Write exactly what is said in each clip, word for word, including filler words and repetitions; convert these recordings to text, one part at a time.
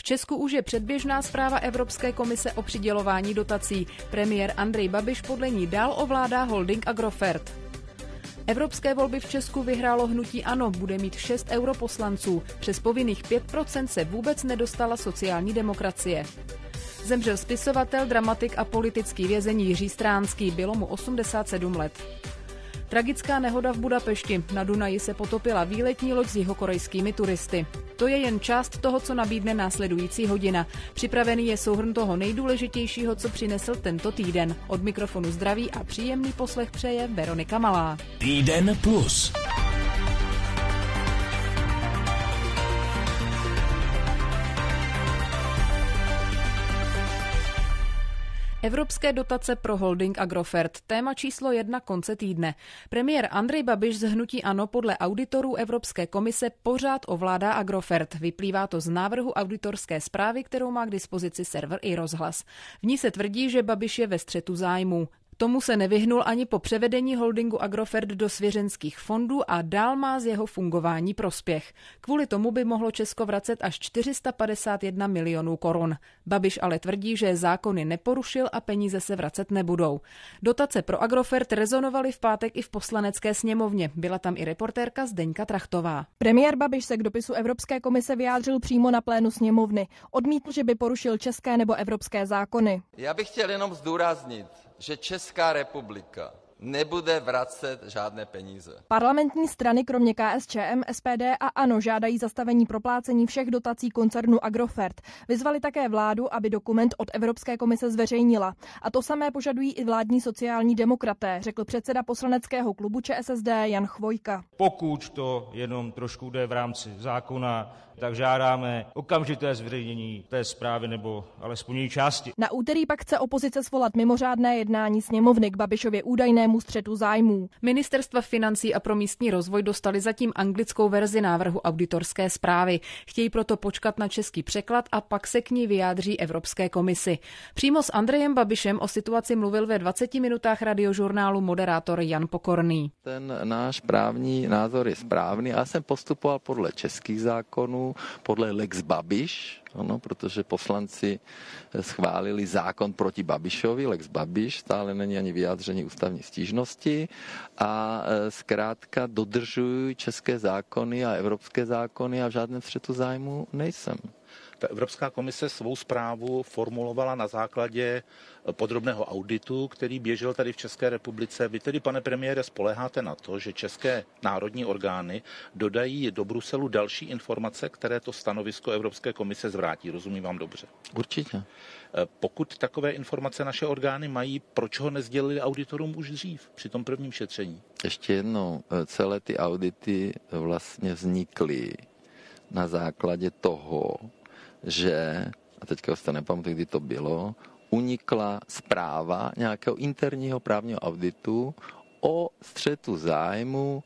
Česku už je předběžná zpráva Evropské komise o přidělování dotací. Premiér Andrej Babiš podle ní dál ovládá holding Agrofert. Evropské volby v Česku vyhrálo hnutí ANO, bude mít šest europoslanců. Přes povinných pět procent se vůbec nedostala sociální demokracie. Zemřel spisovatel, dramatik a politický vězeň Jiří Stránský, bylo mu osmdesát sedm let. Tragická nehoda v Budapešti. Na Dunaji se potopila výletní loď s jihokorejskými turisty. To je jen část toho, co nabídne následující hodina. Připravený je souhrn toho nejdůležitějšího, co přinesl tento týden. Od mikrofonu zdraví a příjemný poslech přeje Veronika Malá. Týden plus. Evropské dotace pro holding Agrofert. Téma číslo jedna konce týdne. Premiér Andrej Babiš z hnutí ANO podle auditorů Evropské komise pořád ovládá Agrofert. Vyplývá to z návrhu auditorské zprávy, kterou má k dispozici server iRozhlas. V ní se tvrdí, že Babiš je ve střetu zájmů. Tomu se nevyhnul ani po převedení holdingu Agrofert do svěřenských fondů a dál má z jeho fungování prospěch. Kvůli tomu by mohlo Česko vracet až čtyři sta padesát jedna milionů korun. Babiš ale tvrdí, že zákony neporušil a peníze se vracet nebudou. Dotace pro Agrofert rezonovaly v pátek i v Poslanecké sněmovně. Byla tam i reportérka Zdeňka Trachtová. Premiér Babiš se k dopisu Evropské komise vyjádřil přímo na plénu sněmovny. Odmítl, že by porušil české nebo evropské zákony. Já bych chtěl jenom zdůraznit, že Česká republika nebude vracet žádné peníze. Parlamentní strany kromě KSČM, S P D a ANO žádají zastavení proplácení všech dotací koncernu Agrofert. Vyzvali také vládu, aby dokument od Evropské komise zveřejnila. A to samé požadují i vládní sociální demokraté, řekl předseda poslaneckého klubu Č S S D Jan Chvojka. Pokud to jenom trošku jde v rámci zákona, tak žádáme okamžité zveřejnění té zprávy nebo alespoň její části. Na úterý pak chce opozice svolat mimořádné jednání sněmovny k Babišově údajnému střetu zájmů. Ministerstva financí a pro místní rozvoj dostali zatím anglickou verzi návrhu auditorské zprávy. Chtějí proto počkat na český překlad a pak se k ní vyjádří Evropské komisi. Přímo s Andrejem Babišem o situaci mluvil ve dvaceti minutách radiožurnálu moderátor Jan Pokorný. Ten náš právní názor je správný. Já jsem postupoval podle českých zákonů, podle Lex Babiš, ano, protože poslanci schválili zákon proti Babišovi, Lex Babiš, stále není ani vyjádření ústavní stížnosti a zkrátka dodržují české zákony a evropské zákony a v žádném střetu zájmu nejsem. Ta Evropská komise svou zprávu formulovala na základě podrobného auditu, který běžel tady v České republice. Vy tedy, pane premiére, spoléháte na to, že české národní orgány dodají do Bruselu další informace, které to stanovisko Evropské komise zvrátí. Rozumím vám dobře? Určitě. Pokud takové informace naše orgány mají, proč ho nezdělili auditorům už dřív, při tom prvním šetření? Ještě jednou, celé ty audity vlastně vznikly na základě toho, že, a teďka už to nepamatuji, kdy to bylo, unikla zpráva nějakého interního právního auditu o střetu zájmu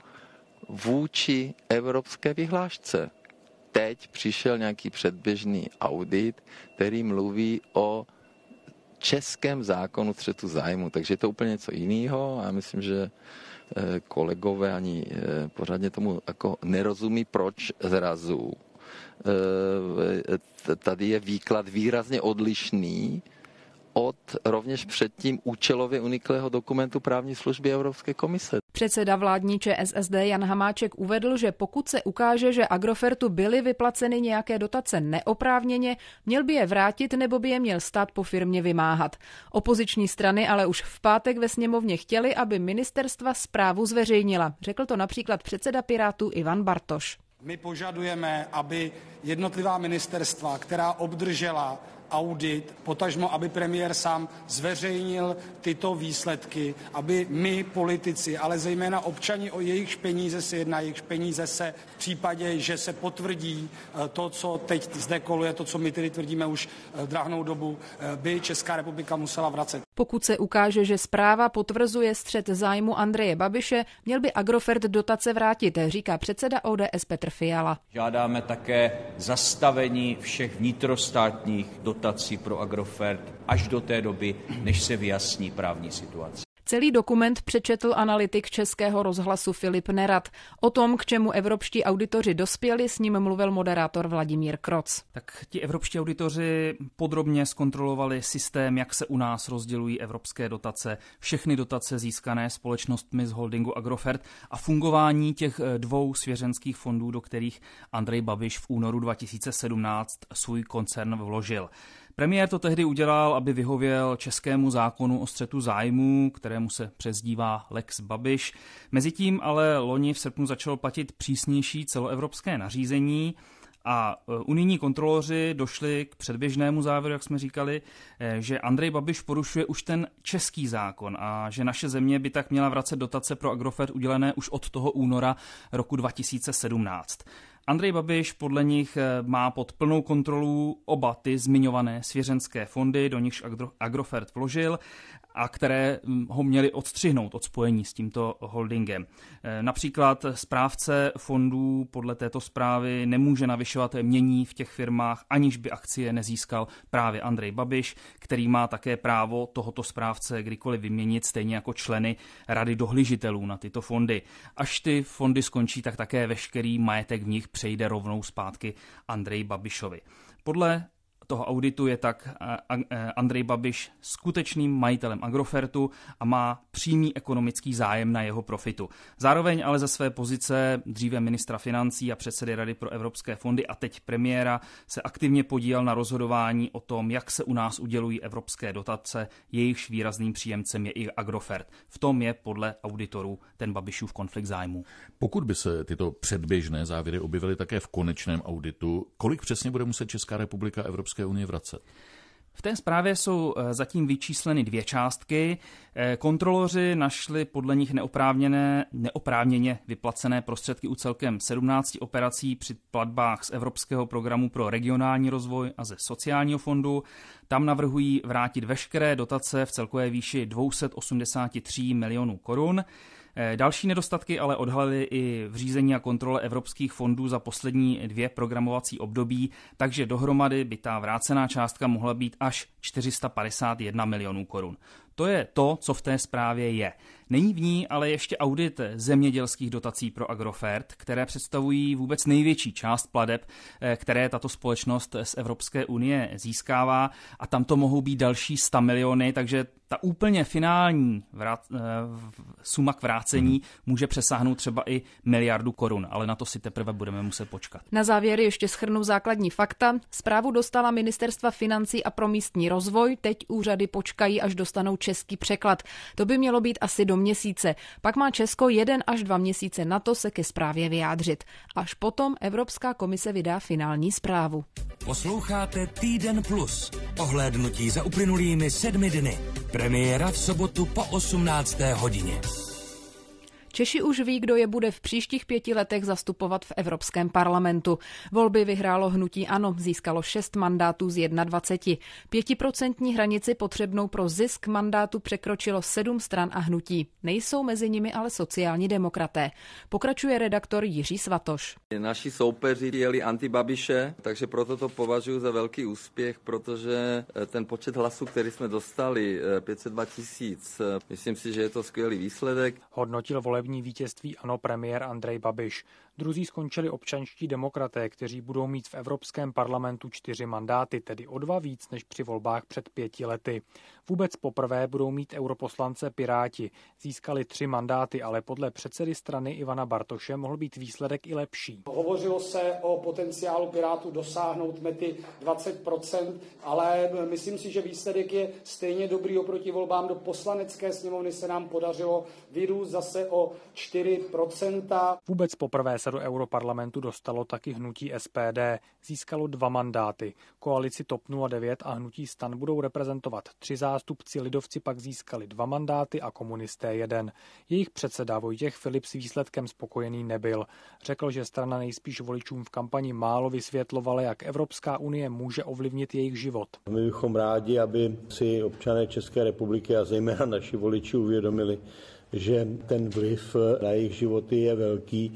vůči evropské vyhlášce. Teď přišel nějaký předběžný audit, který mluví o českém zákonu střetu zájmu, takže je to úplně něco jiného a já myslím, že kolegové ani pořádně tomu jako nerozumí, proč zrazu tady je výklad výrazně odlišný od rovněž předtím účelově uniklého dokumentu právní služby Evropské komise. Předseda vládní Č S S D Jan Hamáček uvedl, že pokud se ukáže, že Agrofertu byly vyplaceny nějaké dotace neoprávněně, měl by je vrátit nebo by je měl stát po firmě vymáhat. Opoziční strany ale už v pátek ve sněmovně chtěli, aby ministerstva zprávu zveřejnila. Řekl to například předseda Pirátů Ivan Bartoš. My požadujeme, aby jednotlivá ministerstva, která obdržela audit, potažmo, aby premiér sám zveřejnil tyto výsledky, aby my, politici, ale zejména občani, o jejich peníze se jedná, jejich peníze se v případě, že se potvrdí to, co teď zde koluje, to, co my tedy tvrdíme už drahnou dobu, by Česká republika musela vracet. Pokud se ukáže, že zpráva potvrzuje střet zájmu Andreje Babiše, měl by Agrofert dotace vrátit, říká předseda O D S Petr Fiala. Žádáme také zastavení všech vnitrostátních dotací pro Agrofert až do té doby, než se vyjasní právní situace. Celý dokument přečetl analytik Českého rozhlasu Filip Nerad. O tom, k čemu evropští auditoři dospěli, s ním mluvil moderátor Vladimír Kroc. Tak ti evropští auditoři podrobně zkontrolovali systém, jak se u nás rozdělují evropské dotace, všechny dotace získané společnostmi z holdingu Agrofert a fungování těch dvou svěřenských fondů, do kterých Andrej Babiš v únoru dva tisíce sedmnáct svůj koncern vložil. Premiér to tehdy udělal, aby vyhověl českému zákonu o střetu zájmů, kterému se přezdívá Lex Babiš. Mezitím ale loni v srpnu začalo platit přísnější celoevropské nařízení a unijní kontroloři došli k předběžnému závěru, jak jsme říkali, že Andrej Babiš porušuje už ten český zákon a že naše země by tak měla vracet dotace pro Agrofert udělené už od toho února roku dva tisíce sedmnáct. Andrej Babiš podle nich má pod plnou kontrolu oba ty zmiňované svěřenské fondy, do nichž Agrofert vložil a které ho měly odstřihnout od spojení s tímto holdingem. Například správce fondů podle této zprávy nemůže navyšovat jmění v těch firmách, aniž by akcie nezískal právě Andrej Babiš, který má také právo tohoto správce kdykoliv vyměnit, stejně jako členy rady dohlížitelů na tyto fondy. Až ty fondy skončí, tak také veškerý majetek v nich přejde rovnou zpátky Andreji Babišovi. Podle toho auditu je tak Andrej Babiš skutečným majitelem Agrofertu a má přímý ekonomický zájem na jeho profitu. Zároveň ale ze své pozice dříve ministra financí a předsedy Rady pro evropské fondy a teď premiéra se aktivně podílel na rozhodování o tom, jak se u nás udělují evropské dotace, jejichž výrazným příjemcem je i Agrofert. V tom je podle auditorů ten Babišův konflikt zájmů. Pokud by se tyto předběžné závěry objevily také v konečném auditu, kolik přesně bude muset Česká republika Evropské unie vracet? V té zprávě jsou zatím vyčísleny dvě částky. Kontroloři našli podle nich neoprávněné, neoprávněně vyplacené prostředky u celkem sedmnácti operací při platbách z Evropského programu pro regionální rozvoj a ze sociálního fondu. Tam navrhují vrátit veškeré dotace v celkové výši dvě stě osmdesát tři milionů korun. Další nedostatky ale odhalily i v řízení a kontrole evropských fondů za poslední dvě programovací období, takže dohromady by ta vrácená částka mohla být až čtyři sta padesát jedna milionů korun. To je to, co v té zprávě je. Není v ní ale ještě audit zemědělských dotací pro Agrofert, které představují vůbec největší část plateb, které tato společnost z Evropské unie získává a tam to mohou být další sto miliony, takže ta úplně finální vrát, suma k vrácení může přesáhnout třeba i miliardu korun, ale na to si teprve budeme muset počkat. Na závěr ještě shrnu základní fakta. Zprávu dostala Ministerstva financí a pro místní rozvoj, teď úřady počkají, až dostanou český překlad. To by mělo být asi do měsíce. Pak má Česko jeden až dva měsíce na to se ke zprávě vyjádřit. Až potom Evropská komise vydá finální zprávu. Posloucháte Týden plus. Ohlédnutí za uplynulými sedmi dny. Premiéra v sobotu po osmnácté hodině. Češi už ví, kdo je bude v příštích pěti letech zastupovat v Evropském parlamentu. Volby vyhrálo hnutí ANO, získalo šest mandátů z dvaceti jedna. Pětiprocentní hranici potřebnou pro zisk mandátu překročilo sedm stran a hnutí. Nejsou mezi nimi ale sociální demokraté. Pokračuje redaktor Jiří Svatoš. Naši soupeři jeli antibabiše, takže proto to považuji za velký úspěch, protože ten počet hlasů, který jsme dostali, pět set dva tisíc, myslím si, že je to skvělý výsledek. Hodnotil volební vítězství ANO premiér Andrej Babiš. Druzí skončili občanští demokraté, kteří budou mít v Evropském parlamentu čtyři mandáty, tedy o dva víc než při volbách před pěti lety. Vůbec poprvé budou mít europoslance Piráti. Získali tři mandáty, ale podle předsedy strany Ivana Bartoše mohl být výsledek i lepší. Hovořilo se o potenciálu Pirátů dosáhnout mety dvacet procent, ale myslím si, že výsledek je stejně dobrý oproti volbám do poslanecké sněmovny. Se nám podařilo vyrůst zase o čtyři procenta. Vůbec poprvé se do europarlamentu dostalo taky hnutí S P D. Získalo dva mandáty. Koalici TOP nula devět a hnutí STAN budou reprezentovat tři zástupci, lidovci pak získali dva mandáty a komunisté jeden. Jejich předseda Vojtěch Filip s výsledkem spokojený nebyl. Řekl, že strana nejspíš voličům v kampani málo vysvětlovala, jak Evropská unie může ovlivnit jejich život. My bychom rádi, aby si občané České republiky a zejména naši voliči uvědomili, že ten vliv na jejich životy je velký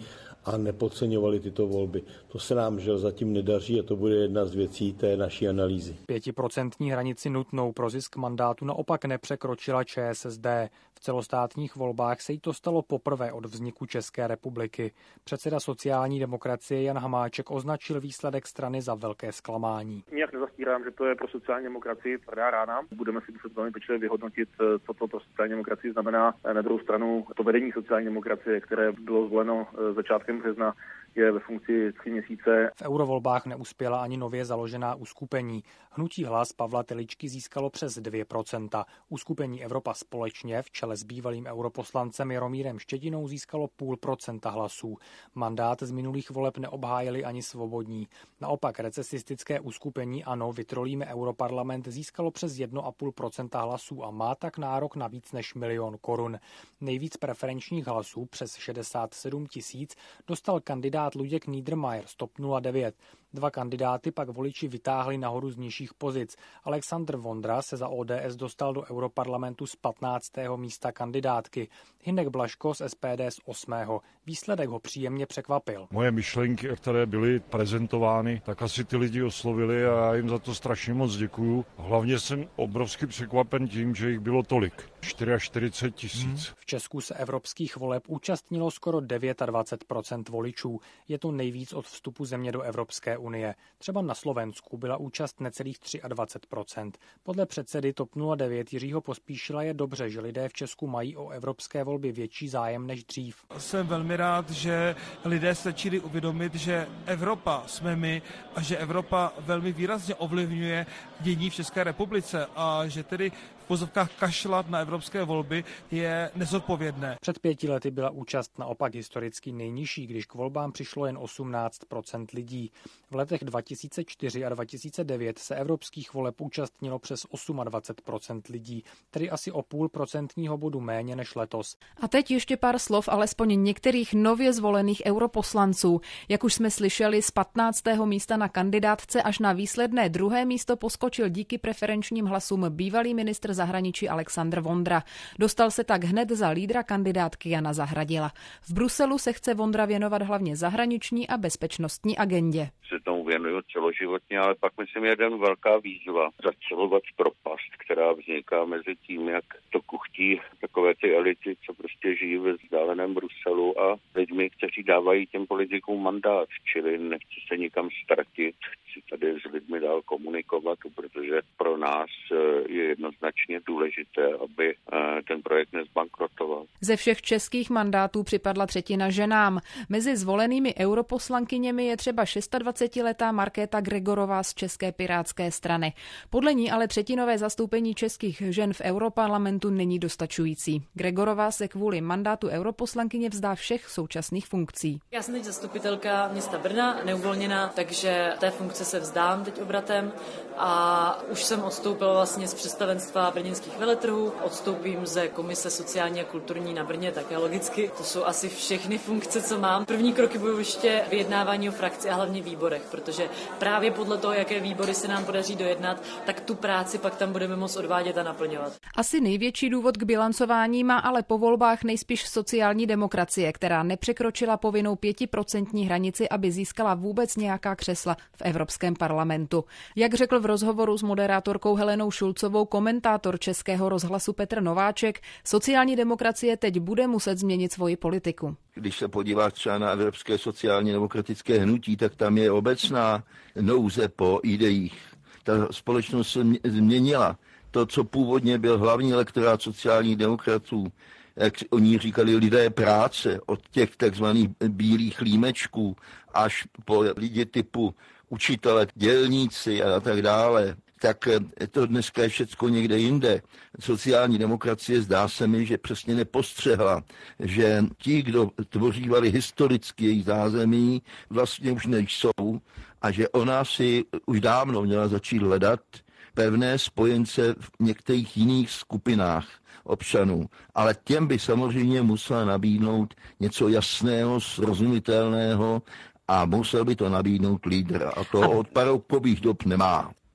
a nepodceňovali tyto volby. To se nám žel zatím nedaří a to bude jedna z věcí té naší analýzy. Pětiprocentní hranici nutnou pro zisk mandátu naopak nepřekročila ČSSD. V celostátních volbách se jí to stalo poprvé od vzniku České republiky. Předseda sociální demokracie Jan Hamáček označil výsledek strany za velké zklamání. Nijak nezastírám, že to je pro sociální demokracii tvrdá rána. Budeme si muset velmi pečlivě vyhodnotit, co to pro sociální demokracii znamená. Na druhou stranu to vedení sociální demokracie, které bylo zvoleno začátkem března, je ve funkci tři měsíce. V eurovolbách neuspěla ani nově založená uskupení. Hnutí Hlas Pavla Teličky získalo přes dvě procenta. Uskupení Evropa společně v čele s bývalým europoslancem Jaromírem Štětinou získalo půl procenta hlasů. Mandát z minulých voleb neobhájili ani Svobodní. Naopak recesistické uskupení ANO Vytrolíme Europarlament získalo přes jedna celá pět procenta hlasů a má tak nárok na víc než milion korun. Nejvíc preferenčních hlasů přes šedesát sedm tisíc dostal kandidát Luděk Niedermayer z TOP nula devět. Dva kandidáty pak voliči vytáhli nahoru z nižších pozic. Alexandr Vondra se za O D S dostal do Europarlamentu z patnáctého místa kandidátky. Hynek Blažko z S P D z osmého Výsledek ho příjemně překvapil. Moje myšlenky, které byly prezentovány, tak asi ty lidi oslovili a já jim za to strašně moc děkuju. Hlavně jsem obrovsky překvapen tím, že jich bylo tolik. čtyřicet čtyři tisíc. V Česku se evropských voleb účastnilo skoro dvacet devět procent voličů. Je to nejvíc od vstupu země do Evropské unie. Třeba na Slovensku byla účast necelých dvacet tři procent. Podle předsedy TOP nula devět Jiřího Pospíšila je dobře, že lidé v Česku mají o evropské volby větší zájem než dřív. Jsem velmi rád, že lidé začali uvědomit, že Evropa jsme my a že Evropa velmi výrazně ovlivňuje dění v České republice a že tedy v pozovkách kašlat na evropské volby je nezodpovědné. Před pěti lety byla účast naopak historicky nejnižší, když k volbám přišlo jen osmnáct procent lidí. V letech dva tisíce čtyři a dva tisíce devět se evropských voleb účastnilo přes dvacet osm procent lidí, tedy asi o půl procentního bodu méně než letos. A teď ještě pár slov alespoň některých nově zvolených europoslanců. Jak už jsme slyšeli, z patnáctého místa na kandidátce až na výsledné druhé místo poskočil díky preferenčním hlasům bývalý ministr zahraničí Alexandr Vondra. Dostal se tak hned za lídra kandidátky Jana Zahradila. V Bruselu se chce Vondra věnovat hlavně zahraniční a bezpečnostní agendě. Se tomu věnuju celoživotně, ale pak myslím jeden velká výzva zacelovat propast, která vzniká mezi tím, jak to kuchtí takové ty elity, co prostě žijí ve vzdáleném Bruselu a lidmi, kteří dávají těm politikům mandát, čili nechci se nikam ztratit, chci tady s lidmi dál komunikovat, protože pro nás je jednoznačně důležité, aby ten projekt nezbankrotoval. Ze všech českých mandátů připadla třetina ženám. Mezi zvolenými europoslankyněmi je třeba dvacetšestiletá Markéta Gregorová z České pirátské strany. Podle ní ale třetinové zastoupení českých žen v Europarlamentu není dostačující. Gregorová se kvůli mandátu europoslankyně vzdá všech současných funkcí. Já jsem teď zastupitelka města Brna, neuvolněná, takže té funkce se vzdám teď obratem a už jsem odstoupila vlastně z představenstva brněnských veletrhů, odstoupím ze komise sociální a kulturní na Brně, také logicky. To jsou asi všechny funkce, co mám. První kroky budou ještě vyjednávání o frakci a hlavně výborech, protože právě podle toho, jaké výbory se nám podaří dojednat, tak tu práci pak tam budeme moct odvádět a naplňovat. Asi největší důvod k bilancování má ale po volbách nejspíš sociální demokracie, která nepřekročila povinnou pětiprocentní hranici, aby získala vůbec nějaká křesla v Evropském parlamentu. Jak řekl v rozhovoru s moderátorkou Helenou Šulcovou komentátor Českého rozhlasu Petr Nováček, sociální demokracie teď bude muset změnit svoji politiku. Když se podíváš třeba na Evropské sociálně demokratické hnutí, tak tam je obecná nouze po ideích. Ta společnost se změnila. To, co původně byl hlavní elektorát sociálních demokratů, jak oni říkali lidé práce, od těch takzvaných bílých límečků až po lidi typu učitele, dělníci a tak dále, tak to dneska je všecko někde jinde. Sociální demokracie zdá se mi, že přesně nepostřehla, že ti, kdo tvořívali historicky její zázemí, vlastně už nejsou a že ona si už dávno měla začít hledat pevné spojence v některých jiných skupinách občanů. Ale těm by samozřejmě musela nabídnout něco jasného, srozumitelného a musel by to nabídnout lídr. A to od paroubkových dob nemá.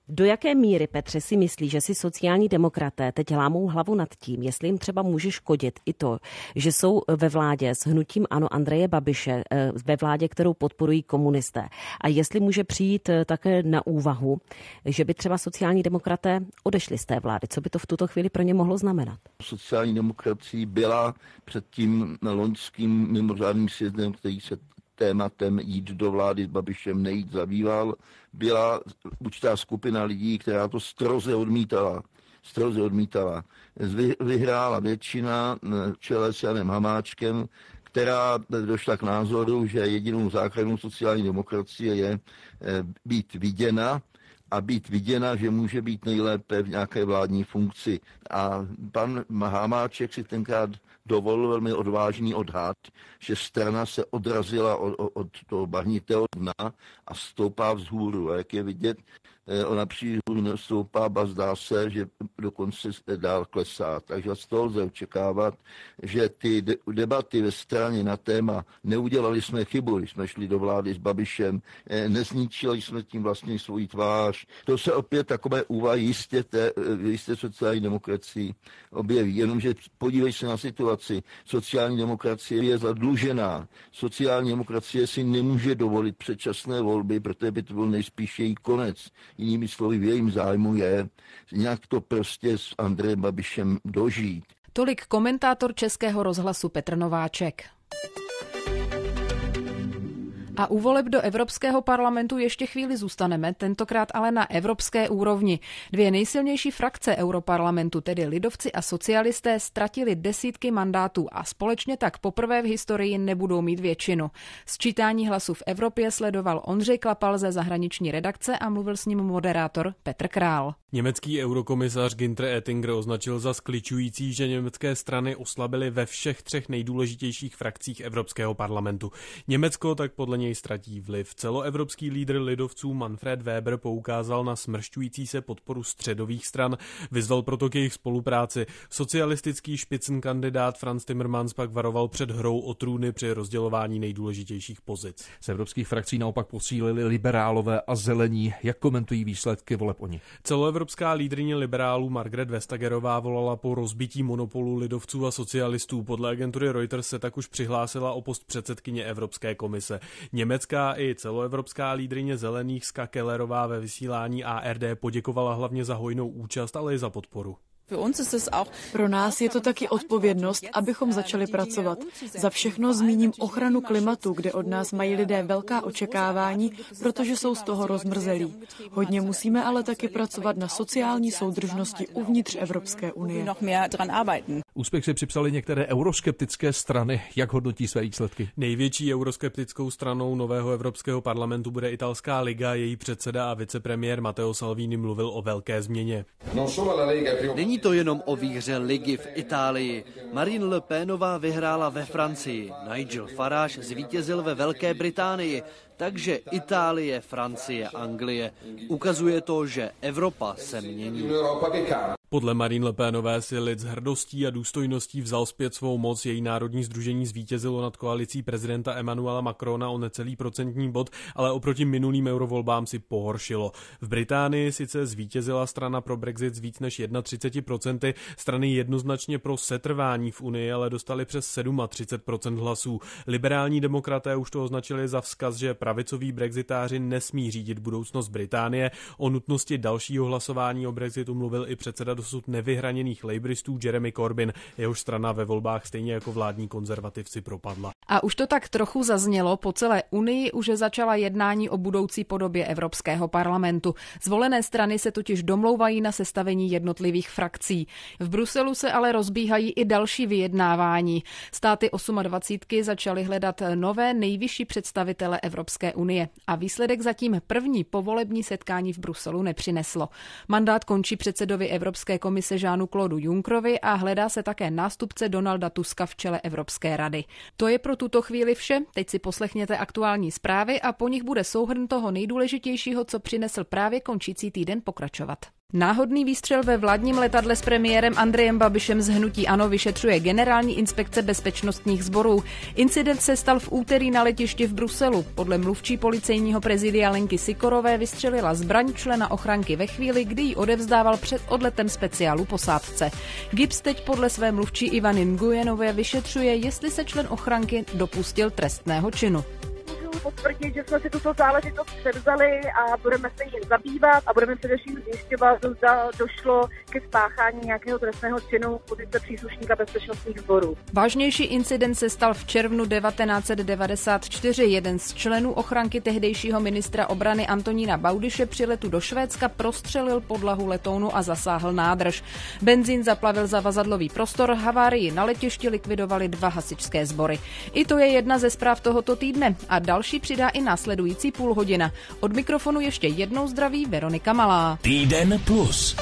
Do jaké míry, Petře, si myslí, že si sociální demokraté teď lámou hlavu nad tím, jestli jim třeba může škodit i to, že jsou ve vládě s hnutím ANO Andreje Babiše, ve vládě, kterou podporují komunisté. A jestli může přijít také na úvahu, že by třeba sociální demokraté odešli z té vlády. Co by to v tuto chvíli pro ně mohlo znamenat? Sociální demokracie byla před tím loňským mimořádným sjezdem, který se tématem jít do vlády s Babišem nejít zabýval, byla určitá skupina lidí, která to stroze odmítala. Stroze odmítala. Vyhrála většina v čele s Janem Hamáčkem, která došla k názoru, že jedinou záchranou sociální demokracie je být viděna a být viděna, že může být nejlépe v nějaké vládní funkci. A pan Hamáček si tenkrát dovolil velmi odvážný odhad, že strana se odrazila od, od toho bahnitého dna a stoupá vzhůru. A jak je vidět, ona příhůru stoupá, ba zdá se, že dokonce dál klesá. Takže z toho lze očekávat, že ty debaty ve straně na téma neudělali jsme chybu, když jsme šli do vlády s Babišem, nezničili jsme tím vlastně svoji tvář. To se opět takové úvahy jistě, té, jistě sociální demokracii objeví. Jenomže podívej se na situaci. Sociální demokracie je zadlužená. Sociální demokracie si nemůže dovolit předčasné volby, protože by to byl nejspíš její konec. Jinými slovy, v jejím zájmu je nějak to prostě s Andrejem Babišem dožít. Tolik komentátor Českého rozhlasu Petr Nováček. A u voleb do Evropského parlamentu ještě chvíli zůstaneme, tentokrát ale na evropské úrovni. Dvě nejsilnější frakce Europarlamentu, tedy lidovci a socialisté, ztratili desítky mandátů a společně tak poprvé v historii nebudou mít většinu. Sčítání hlasů v Evropě sledoval Ondřej Klapal ze zahraniční redakce a mluvil s ním moderátor Petr Král. Německý eurokomisař Günther Oettinger označil za skličující, že německé strany oslabily ve všech třech nejdůležitějších frakcích Evropského parlamentu. Německo tak podle něj ztratí vliv. Celoevropský lídr lidovců Manfred Weber poukázal na smršťující se podporu středových stran, vyzval proto k jejich spolupráci. Socialistický špicenkandidát Franz Timmermans pak varoval před hrou o trůny při rozdělování nejdůležitějších pozic. Z evropských frakcí naopak posílili liberálové a zelení. Jak komentují výsledky voleb oni? Celoevropská lídryně liberálů Margret Vestagerová volala po rozbití monopolu lidovců a socialistů. Podle agentury Reuters se tak už přihlásila o post předsedkyně Evropské komise. Německá i celoevropská lídryně zelených Ska Kellerová ve vysílání A R D poděkovala hlavně za hojnou účast, ale i za podporu. Pro nás je to taky odpovědnost, abychom začali pracovat. Za všechno zmíním ochranu klimatu, kde od nás mají lidé velká očekávání, protože jsou z toho rozmrzelí. Hodně musíme ale taky pracovat na sociální soudržnosti uvnitř Evropské unie. Úspěch si připsali některé euroskeptické strany. Jak hodnotí své výsledky? Největší euroskeptickou stranou nového Evropského parlamentu bude italská Liga. Její předseda a vicepremiér Matteo Salvini mluvil o velké změně. Není to jenom o výhře ligy v Itálii. Marine Le Penová vyhrála ve Francii. Nigel Farage zvítězil ve Velké Británii. Takže Itálie, Francie, Anglie. Ukazuje to, že Evropa se mění. Podle Marine Le Penové si lid s hrdostí a důstojností vzal zpět svou moc. Její národní sdružení zvítězilo nad koalicí prezidenta Emmanuela Macrona o necelý procentní bod, ale oproti minulým eurovolbám si pohoršilo. V Británii sice zvítězila strana pro Brexit z víc než třicet jedna procent, strany jednoznačně pro setrvání v Unii, ale dostali přes třicet sedm procent hlasů. Liberální demokraté už to označili za vzkaz, že pravicoví brexitáři nesmí řídit budoucnost Británie. O nutnosti dalšího hlasování o Brexitu mluvil i předseda dosud nevyhraněných labouristů Jeremy Corbyn. Jehož strana ve volbách stejně jako vládní konzervativci propadla. A už to tak trochu zaznělo, po celé Unii už začala jednání o budoucí podobě Evropského parlamentu. Zvolené strany se totiž domlouvají na sestavení jednotlivých frakcí. V Bruselu se ale rozbíhají i další vyjednávání. Státy dvacítky osm začaly hledat nové nejvyšší představitele Evropské unie a výsledek zatím první povolební setkání v Bruselu nepřineslo. Mandát končí předsedovi Evropské komise Jeanu Claudu Junckerovi a hledá se také nástupce Donalda Tuska v čele Evropské rady. To je pro tuto chvíli vše. Teď si poslechněte aktuální zprávy a po nich bude souhrn toho nejdůležitějšího, co přinesl právě končící týden, pokračovat. Náhodný výstřel ve vládním letadle s premiérem Andrejem Babišem z hnutí ANO vyšetřuje Generální inspekce bezpečnostních sborů. Incident se stal v úterý na letišti v Bruselu. Podle mluvčí policejního prezidia Lenky Sikorové vystřelila zbraň člena ochranky ve chvíli, kdy ji odevzdával před odletem speciálu posádce. GIBS teď podle své mluvčí Ivany Nguyenové vyšetřuje, jestli se člen ochranky dopustil trestného činu. Potvrdit, že jsme si tuto záležitost převzali a budeme se jí zabývat a budeme především zjišťovat, zda došlo ke spáchání nějakého trestného činu pozice příslušníka bezpečnostních sborů. Vážnější incident se stal v červnu devatenáct set devadesát čtyři. Jeden z členů ochranky tehdejšího ministra obrany Antonína Baudyše při letu do Švédska prostřelil podlahu letounu a zasáhl nádrž. Benzín zaplavil zavazadlový prostor, havárii na letišti likvidovali dva hasičské sbory. I to je jedna ze zpráv tohoto týdne a další přidá i následující půl hodina. Od mikrofonu ještě jednou zdraví Veronika Malá. Týden plus.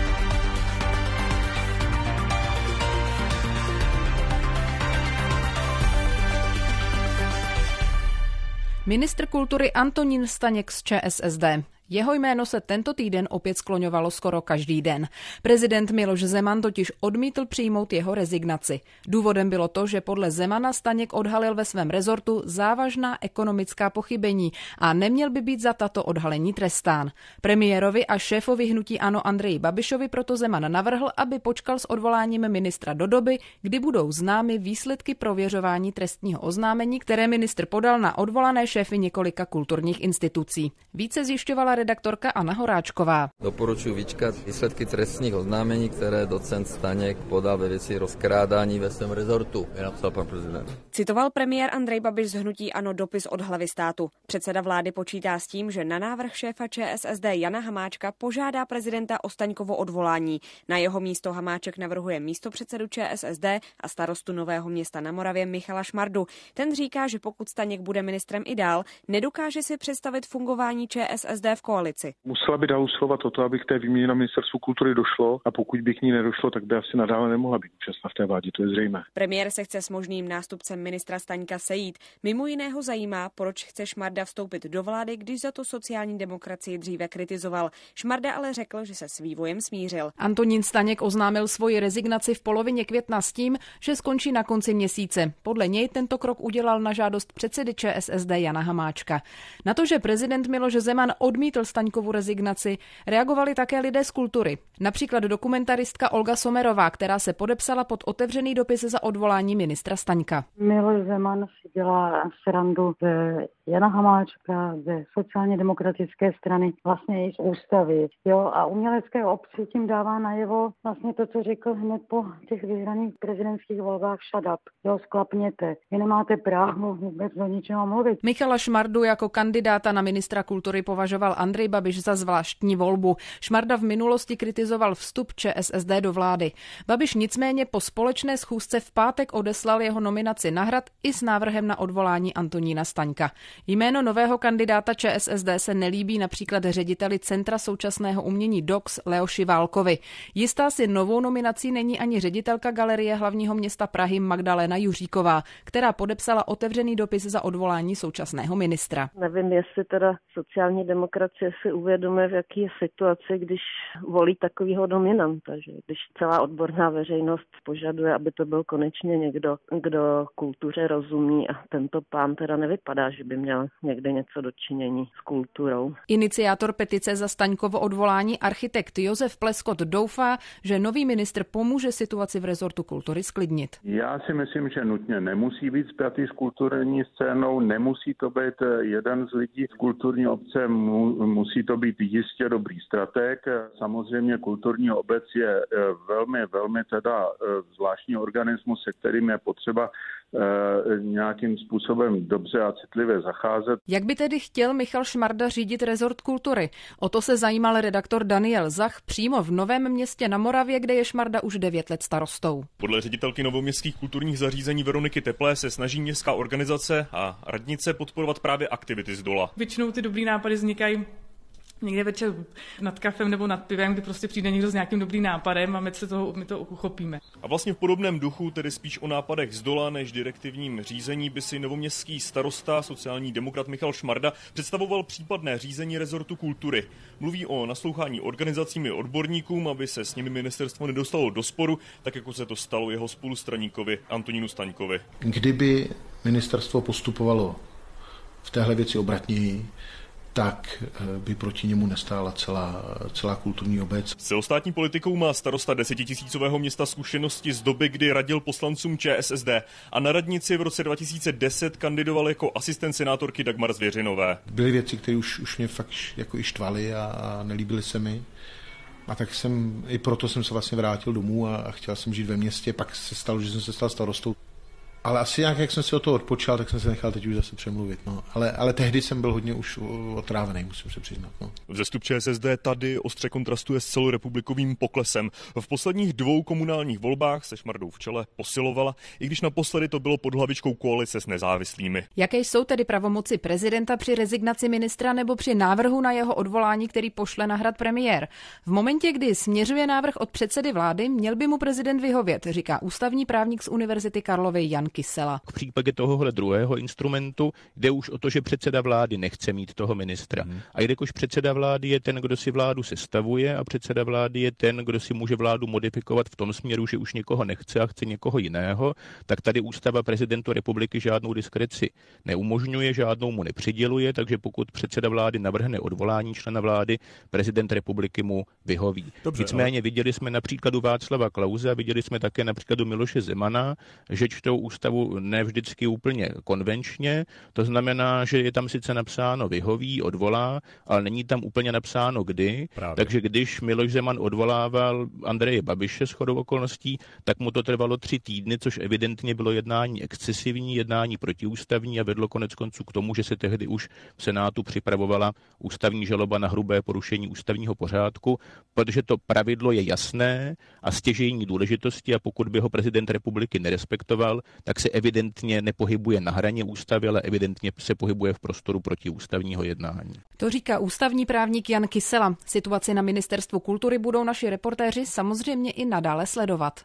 Ministr kultury Antonín Staněk z ČSSD. Jeho jméno se tento týden opět skloňovalo skoro každý den. Prezident Miloš Zeman totiž odmítl přijmout jeho rezignaci. Důvodem bylo to, že podle Zemana Staněk odhalil ve svém rezortu závažná ekonomická pochybení a neměl by být za tato odhalení trestán. Premiérovi a šéfovi hnutí ANO Andreji Babišovi proto Zeman navrhl, aby počkal s odvoláním ministra do doby, kdy budou známy výsledky prověřování trestního oznámení, které ministr podal na odvolané šéfy několika kulturních institucí. Více zjišťovala redaktorka Anna Horáčková. Doporučuji vyčkat výsledky trestních oznámení, které docent Staněk podal ve věci rozkrádání ve svém rezortu, je napsal pan prezident. Citoval premiér Andrej Babiš z hnutí ANO dopis od hlavy státu. Předseda vlády počítá s tím, že na návrh šéfa ČSSD Jana Hamáčka požádá prezidenta o Staňkovo odvolání. Na jeho místo Hamáček navrhuje místopředsedu ČSSD a starostu Nového Města na Moravě Michala Šmardu. Ten říká, že pokud Staněk bude ministrem i dál, nedokáže si představit fungování ČSSD v koalici. Musela by dál usilovat o to, aby k té výměně na ministerstvu kultury došlo, a pokud by k ní nedošlo, tak by asi nadále nemohla být účastna v té vládě, to je zřejmé. Premiér se chce s možným nástupcem ministra Staňka sejít. Mimo jiného zajímá, proč chce Šmarda vstoupit do vlády, když za to sociální demokracii dříve kritizoval. Šmarda ale řekl, že se s vývojem smířil. Antonín Staněk oznámil svoji rezignaci v polovině května s tím, že skončí na konci měsíce. Podle něj tento krok udělal na žádost předsedy ČSSD Jana Hamáčka. Na to, že prezident Miloš Zeman odmítl Staňkovu rezignaci, reagovali také lidé z kultury. Například dokumentaristka Olga Somerová, která se podepsala pod otevřený dopis za odvolání ministra Staňka. Miloš Zeman si dělá srandu ze Jana Hamáčka, ze sociálně demokratické strany, vlastně i z ústavy. Jo, a umělecké obci tím dává najevo vlastně to, co řekl hned po těch vyhraných prezidentských volbách, shut up. Jo, sklapněte. Vy nemáte právo vůbec do ničeho mluvit. Michala Šmardu jako kandidáta na ministra kultury považoval Andrej Babiš za zvláštní volbu. Šmarda v minulosti kritizoval vstup ČSSD do vlády. Babiš nicméně po společné schůzce v pátek odeslal jeho nominaci na Hrad i s návrhem na odvolání Antonína Staňka. Jméno nového kandidáta ČSSD se nelíbí například řediteli Centra současného umění D O X Leoši Válkovi. Jistá si novou nominací není ani ředitelka Galerie hlavního města Prahy Magdalena Juříková, která podepsala otevřený dopis za odvolání současného ministra. Nevím, jestli teda sociální demokracie si uvědomuje, v jaký je situaci, když volí takovýho dominanta, že když celá odborná veřejnost požaduje, aby to byl konečně někdo, kdo kultuře rozumí, a tento pán teda nevypadá, že by měl někde něco do činění s kulturou. Iniciátor petice za Staňkovo odvolání architekt Josef Pleskot doufá, že nový ministr pomůže situaci v rezortu kultury sklidnit. Já si myslím, že nutně nemusí být spjatý s kulturní scénou, nemusí to být jeden z lidí z kulturní obce, mu, musí to být jistě dobrý strateg. Samozřejmě kulturní obec je velmi, velmi teda zvláštní organismus, se kterým je potřeba nějakým způsobem dobře a citlivě zacházet. Jak by tedy chtěl Michal Šmarda řídit rezort kultury? O to se zajímal redaktor Daniel Zach přímo v Novém Městě na Moravě, kde je Šmarda už devět let starostou. Podle ředitelky novoměstských kulturních zařízení Veroniky Teplé se snaží městská organizace a radnice podporovat právě aktivity z dola. Většinou ty dobrý nápady vznikají někde večer nad kafem nebo nad pivem, kdy prostě přijde někdo s nějakým dobrým nápadem a my, se toho, my to uchopíme. A vlastně v podobném duchu, tedy spíš o nápadech zdola než direktivním řízení, by si novoměstský starosta, sociální demokrat Michal Šmarda představoval případné řízení rezortu kultury. Mluví o naslouchání organizacím i odborníkům, aby se s nimi ministerstvo nedostalo do sporu, tak jako se to stalo jeho spolustraníkovi Antonínu Staňkovi. Kdyby ministerstvo postupovalo v téhle věci obratněji, tak by proti němu nestála celá, celá kulturní obec. S celostátní politikou má starosta desetitisícového města zkušenosti z doby, kdy radil poslancům ČSSD a na radnici v roce dva tisíce deset kandidoval jako asistent senátorky Dagmar Zvěřinové. Byly věci, které už, už mě fakt jako i štvaly a, a nelíbily se mi. A tak jsem, i proto jsem se vlastně vrátil domů a, a chtěl jsem žít ve městě. Pak se stalo, že jsem se stal starostou. Ale asi nějak, jak jsem si o to odpočal, tak jsem se nechal teď už zase přemluvit. No. Ale, ale tehdy jsem byl hodně už otrávený, musím se přiznat. No. Vzestup ČSSD tady ostře kontrastuje s celorepublikovým poklesem. V posledních dvou komunálních volbách se Šmardou v čele posilovala, i když naposledy to bylo pod hlavičkou koalice s nezávislými. Jaké jsou tedy pravomoci prezidenta při rezignaci ministra nebo při návrhu na jeho odvolání, který pošle na hrad premiér? V momentě, kdy směřuje návrh od předsedy vlády, měl by mu prezident vyhovět, říká ústavní právník z Univerzity Karlovy Jan Kysela. V případě tohohle druhého instrumentu jde už o to, že předseda vlády nechce mít toho ministra. Hmm. A jelikož předseda vlády je ten, kdo si vládu sestavuje a předseda vlády je ten, kdo si může vládu modifikovat v tom směru, že už někoho nechce a chce někoho jiného, tak tady ústava prezidentu republiky žádnou diskreci neumožňuje, žádnou mu nepřiděluje, takže pokud předseda vlády navrhne odvolání člena vlády, prezident republiky mu vyhoví. Dobře, Nicméně ale... viděli jsme na příkladu Václava Klause a viděli jsme také na příkladu Miloše Zemana, že čtou ústavu ne vždycky úplně konvenčně, to znamená, že je tam sice napsáno vyhoví, odvolá, ale není tam úplně napsáno kdy, Právě. takže když Miloš Zeman odvolával Andreje Babiše shodou okolností, tak mu to trvalo tři týdny, což evidentně bylo jednání excesivní, jednání protiústavní a vedlo konec konců k tomu, že se tehdy už v Senátu připravovala ústavní žaloba na hrubé porušení ústavního pořádku, protože to pravidlo je jasné a stěžejní důležitosti a pokud by ho prezident republiky nerespektoval, tak se evidentně nepohybuje na hraně ústavy, ale evidentně se pohybuje v prostoru protiústavního jednání. To říká ústavní právník Jan Kysela. Situaci na Ministerstvu kultury budou naši reportéři samozřejmě i nadále sledovat.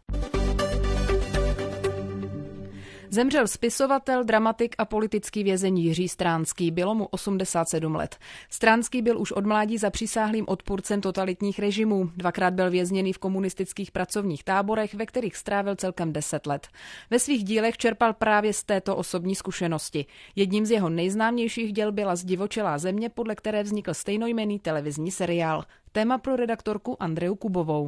Zemřel spisovatel, dramatik a politický vězeň Jiří Stránský. Bylo mu osmdesát sedm let. Stránský byl už od mládí zapřísáhlým odpůrcem totalitních režimů. Dvakrát byl vězněný v komunistických pracovních táborech, ve kterých strávil celkem deset let. Ve svých dílech čerpal právě z této osobní zkušenosti. Jedním z jeho nejznámějších děl byla Zdivočelá země, podle které vznikl stejnojmenný televizní seriál. Téma pro redaktorku Andreu Kubovou.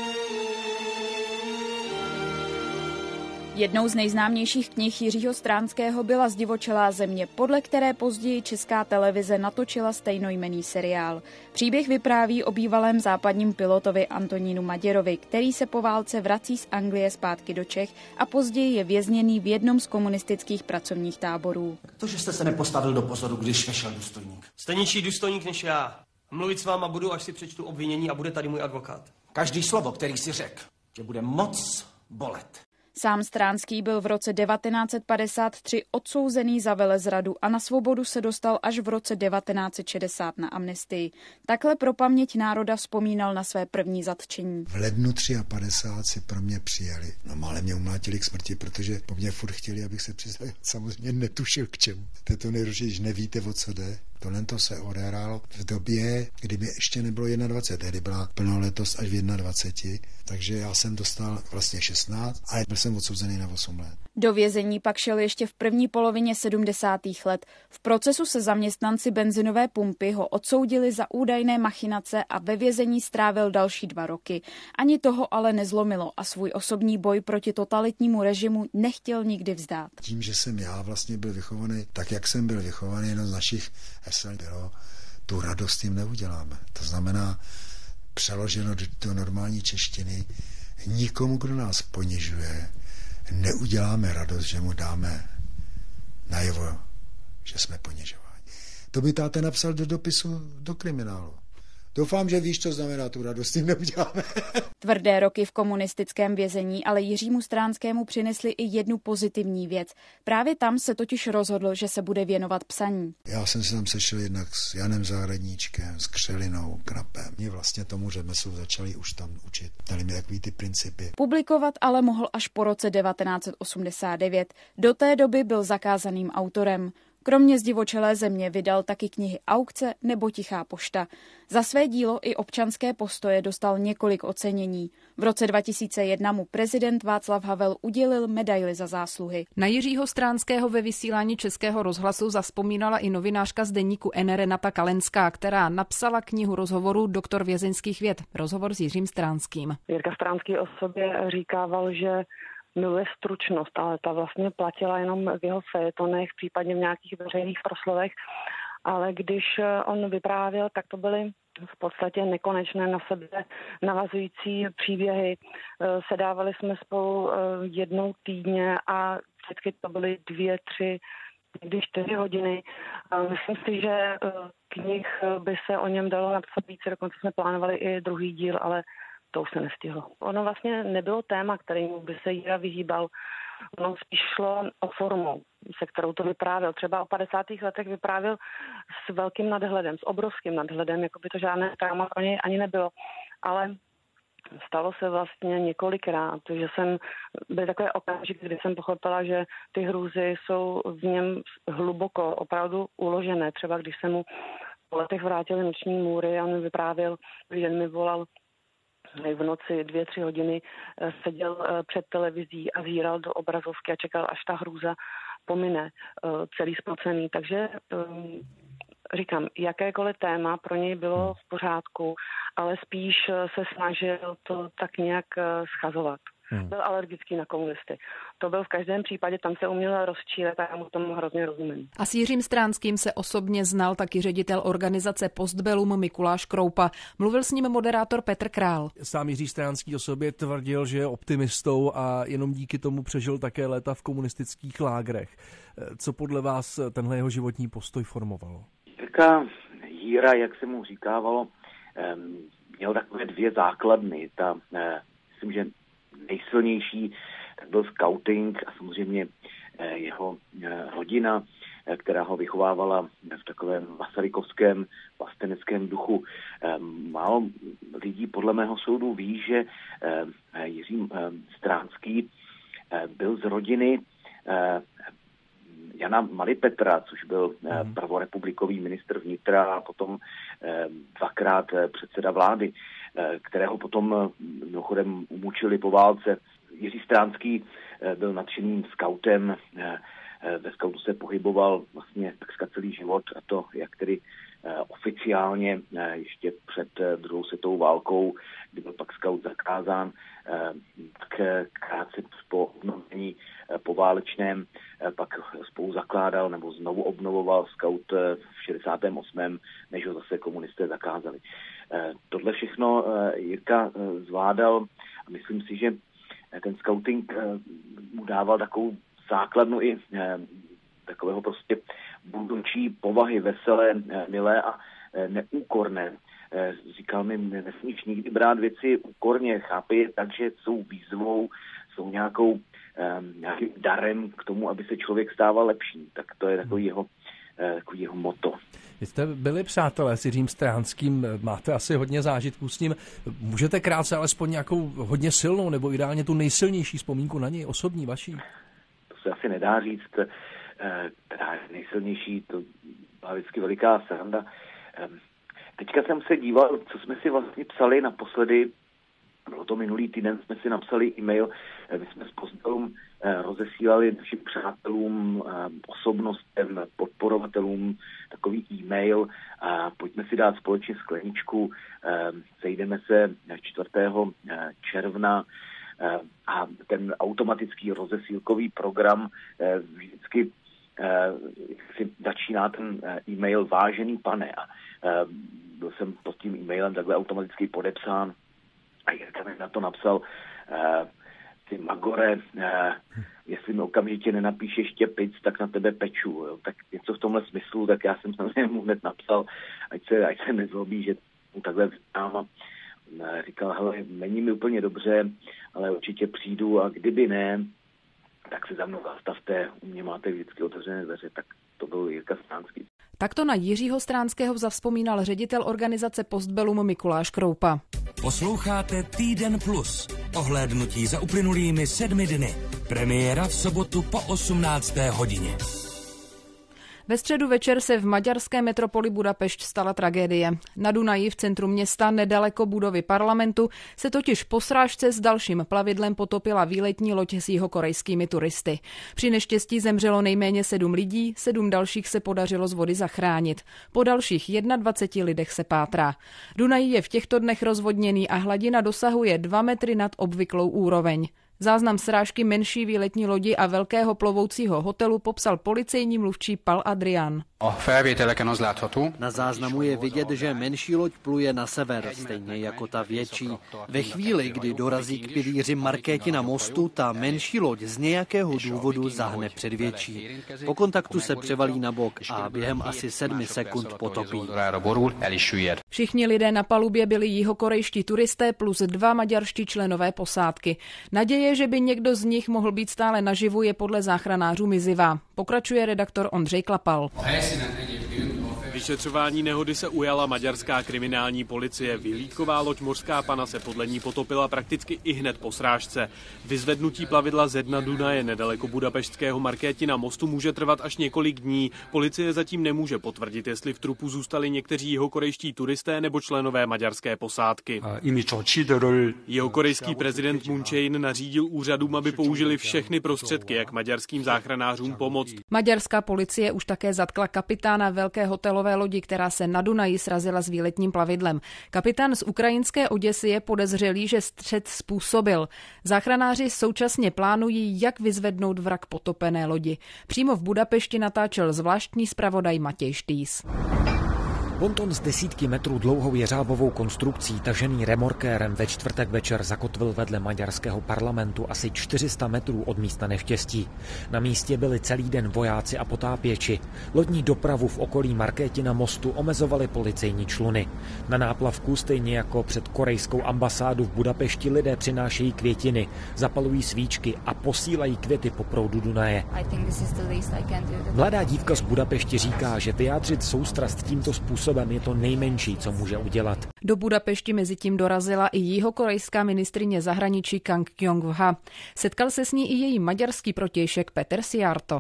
Jednou z nejznámějších knih Jiřího Stránského byla Zdivočelá země, podle které později Česká televize natočila stejnojmenný seriál. Příběh vypráví o bývalém západním pilotovi Antonínu Maděrovi, který se po válce vrací z Anglie zpátky do Čech a později je vězněný v jednom z komunistických pracovních táborů. To, že jste se nepostavil do pozoru, když vešel důstojník. Jste nižší důstojník než já. Mluvit s váma budu, až si přečtu obvinění a bude tady můj advokát. Každý slovo, který si řekl, že bude moc bolet. Sám Stránský byl v roce devatenáct set padesát tři odsouzený za velezradu a na svobodu se dostal až v roce devatenáct set šedesát na amnestii. Takhle pro paměť národa vzpomínal na své první zatčení. V lednu padesát tři si pro mě přijeli. No málem mě umlátili k smrti, protože po mně furt chtěli, abych se přiznal. Samozřejmě netušil k čemu. To je to nejhorší, když nevíte, o co jde. Tohle to se odehrálo v době, kdy mi ještě nebylo dvacet jedna, tehdy byla plnoletost až v dvaceti jedné, takže já jsem dostal vlastně šestnáct a byl jsem odsouzený na osm let. Do vězení pak šel ještě v první polovině sedmdesátých let. V procesu se zaměstnanci benzinové pumpy ho odsoudili za údajné machinace a ve vězení strávil další dva roky. Ani toho ale nezlomilo a svůj osobní boj proti totalitnímu režimu nechtěl nikdy vzdát. Tím, že jsem já vlastně byl vychovaný tak, jak jsem byl vychovaný, jedno z našich hesel bylo, tu radost jim neuděláme. To znamená, přeloženo do, do normální češtiny, nikomu, kdo nás ponižuje, neuděláme radost, že mu dáme najevo, že jsme ponižováni. To by táta napsal do dopisu do kriminálu. Doufám, že víš, co znamená tu radost, tím neuděláme. Tvrdé roky v komunistickém vězení ale Jiřímu Stránskému přinesli i jednu pozitivní věc. Právě tam se totiž rozhodl, že se bude věnovat psaní. Já jsem se tam sešel jednak s Janem Zahradníčkem, s Křelinou, Knapem. Mě vlastně tomu řemeslu začali už tam učit. Dali mi takový ty principy. Publikovat ale mohl až po roce devatenáct set osmdesát devět. Do té doby byl zakázaným autorem. Kromě Zdivočelé země vydal taky knihy Aukce nebo Tichá pošta. Za své dílo i občanské postoje dostal několik ocenění. V roce dva tisíce jedna mu prezident Václav Havel udělil medaili za zásluhy. Na Jiřího Stránského ve vysílání Českého rozhlasu zavzpomínala i novinářka z deníku N Renata Kalenská, která napsala knihu rozhovorů Doktor vězeňských věd. Rozhovor s Jiřím Stránským. Jirka Stránský o sobě říkával, že miluje stručnost, ale ta vlastně platila jenom v jeho fejetonech, případně v nějakých veřejných proslovech, ale když on vyprávěl, tak to byly v podstatě nekonečné na sebe navazující příběhy. Sedávali jsme spolu jednou týdně a vždycky to byly dvě, tři, někdy čtyři hodiny. Myslím si, že knih by se o něm dalo napsat více, dokonce jsme plánovali i druhý díl, ale to už se nestihlo. Ono vlastně nebylo téma, kterému by se Jira vyhýbal. Ono spíš šlo o formu, se kterou to vyprávěl. Třeba o padesátých letech vyprávěl s velkým nadhledem, s obrovským nadhledem, jako by to žádné trauma pro něj ani nebylo. Ale stalo se vlastně několikrát, že jsem, byl takové okamžik, kdy jsem pochopila, že ty hrůzy jsou v něm hluboko, opravdu uložené. Třeba když jsem mu po letech vrátili noční můry a on mi vyprávěl, když mi volal v noci dvě, tři hodiny, seděl před televizí a zíral do obrazovky a čekal, až ta hrůza pomine, celý spocený. Takže říkám, jakékoliv téma pro něj bylo v pořádku, ale spíš se snažil to tak nějak schazovat. Hmm. Byl alergický na komunisty. To byl v každém případě, tam se uměl rozčílet a já mu tomu hrozně rozumím. A s Jiřím Stránským se osobně znal taky ředitel organizace Postbellum Mikuláš Kroupa. Mluvil s ním moderátor Petr Král. Sám Jiří Stránský o sobě tvrdil, že je optimistou a jenom díky tomu přežil také léta v komunistických lágrech. Co podle vás tenhle jeho životní postoj formovalo? Jirka, Jíra, jak se mu říkávalo, měl takové dvě základny. Ta, myslím, že nejsilnější tak byl scouting a samozřejmě jeho rodina, která ho vychovávala v takovém masarykovském vlasteneckém duchu. Málo lidí podle mého soudu ví, že Jiří Stránský byl z rodiny Jana Malipetra, což byl prvorepublikový ministr vnitra a potom dvakrát předseda vlády, kterého potom mimochodem umučili po válce. Jiří Stránský byl nadšeným skautem, ve skautu se pohyboval vlastně takřka celý život, a to jak tedy oficiálně ještě před druhou světovou válkou, kdy byl pak skaut zakázán, tak krátce po obnovení poválečném pak spolu zakládal nebo znovu obnovoval skaut v šedesátém osmém než ho zase komunisté zakázali. Tohle všechno Jirka zvládal a myslím si, že ten skauting mu dával takovou základnu i takového prostě budoucí povahy, veselé, milé a neúkorné. Říkal mi, nesmíš nikdy brát věci úkorně, chápej je tak, že jsou výzvou, jsou nějakou, nějakým darem k tomu, aby se člověk stával lepším. Tak to je takový jeho, takový jeho motto. Vy jste byli přátelé s Jiřím Stránským, máte asi hodně zážitků s ním. Můžete krátce alespoň nějakou hodně silnou nebo ideálně tu nejsilnější vzpomínku na něj, osobní vaší? To se asi nedá říct, která je nejsilnější, to byla vždycky veliká sranda. Teďka jsem se díval, co jsme si vlastně psali naposledy, bylo to minulý týden, jsme si napsali e-mail, my jsme s Postbellum rozesílali našim přátelům, osobnostem, podporovatelům takový e-mail a pojďme si dát společně skleničku, sejdeme se čtvrtého června a ten automatický rozesílkový program vždycky si začíná ten e-mail vážený pane a byl jsem pod tím e-mailem takhle automaticky podepsán a Jirka mi na to napsal ty Magore, jestli mi okamžitě nenapíšeš Štěpic, tak na tebe peču. Jo. Tak něco v tomhle smyslu, tak já jsem samozřejmě mu hned napsal, ať se, ať se nezlobí, že takhle vítám a říkal, hele, není mi úplně dobře, ale určitě přijdu a kdyby ne, tak se za mnou zastavte, u mě máte vždycky otevřené dveře, tak to byl Jirka Stránský. Takto na Jiřího Stránského zavzpomínal ředitel organizace Postbellum Mikuláš Kroupa. Posloucháte Týden plus. Ohlédnutí za uplynulými sedmi dny. Premiéra v sobotu po osmnácté hodině. Ve středu večer se v maďarské metropoli Budapešť stala tragédie. Na Dunaji v centru města nedaleko budovy parlamentu se totiž po srážce s dalším plavidlem potopila výletní loď s jihokorejskými turisty. Při neštěstí zemřelo nejméně sedm lidí, sedm dalších se podařilo z vody zachránit. Po dalších dvaceti jedné lidech se pátrá. Dunaj je v těchto dnech rozvodněný a hladina dosahuje dva metry nad obvyklou úroveň. Záznam srážky menší výletní lodi a velkého plovoucího hotelu popsal policejní mluvčí Pal Adrian. Na záznamu je vidět, že menší loď pluje na sever, stejně jako ta větší. Ve chvíli, kdy dorazí k pilíři Markéti na mostu, ta menší loď z nějakého důvodu zahne před větší. Po kontaktu se převalí na bok a během asi sedmi sekund potopí. Všichni lidé na palubě byli jihokorejští turisté plus dva maďarští členové posádky. Naděje, že by někdo z nich mohl být stále naživu, je podle záchranářů mizivá. Pokračuje redaktor Ondřej Klapal. Vyšetřování nehody se ujala maďarská kriminální policie. Vyhlídková loď Mořská Pana se podle ní potopila prakticky ihned po srážce. Vyzvednutí plavidla ze dna Dunaje nedaleko budapeštského Markétina mostu může trvat až několik dní. Policie zatím nemůže potvrdit, jestli v trupu zůstali někteří jihokorejští turisté nebo členové maďarské posádky. Jihokorejský prezident Moon Jae-in nařídil úřadům, aby použili všechny prostředky, jak maďarským záchranářům pomoct. Maďarská policie už také zatkla kapitána velké hotelové lodi, která se na Dunaji srazila s výletním plavidlem. Kapitán z ukrajinské Oděsy je podezřelý, že střet způsobil. Záchranáři současně plánují, jak vyzvednout vrak potopené lodi. Přímo v Budapešti natáčel zvláštní zpravodaj Matěj Štýs. Ponton s desítky metrů dlouhou jeřábovou konstrukcí tažený remorkérem ve čtvrtek večer zakotvil vedle maďarského parlamentu asi čtyři sta metrů od místa neštěstí. Na místě byli celý den vojáci a potápěči. Lodní dopravu v okolí Markétina mostu omezovaly policejní čluny. Na náplavku, stejně jako před korejskou ambasádu v Budapešti, lidé přinášejí květiny, zapalují svíčky a posílají květy po proudu Dunaje. Mladá dívka z Budapešti říká, že vyjádřit soustrast tímto způsobem je to nejmenší, co může udělat. Do Budapešti mezitím dorazila i jihokorejská ministryně zahraničí Kang Kyung-wha. Setkal se s ní i její maďarský protějšek Peter Szijjártó.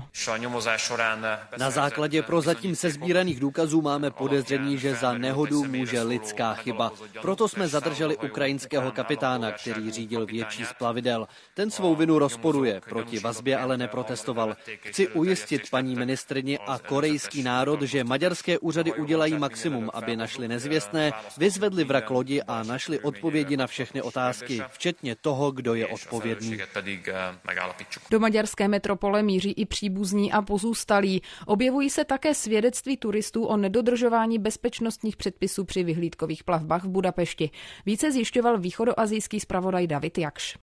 Na základě prozatím sesbíraných důkazů máme podezření, že za nehodu může lidská chyba. Proto jsme zadrželi ukrajinského kapitána, který řídil větší z plavidel. Ten svou vinu rozporuje, proti vazbě ale neprotestoval. Chci ujistit paní ministryni a korejský národ, že maďarské úřady udělají maximum, aby našli nezvěstné, vyzvedli vrak lodi a našli odpovědi na všechny otázky, včetně toho, kdo je odpovědný. Do maďarské metropole míří i příbuzní a pozůstalí. Objevují se také svědectví turistů o nedodržování bezpečnostních předpisů při vyhlídkových plavbách v Budapešti. Více zjišťoval východoasijský zpravodaj David Jakš.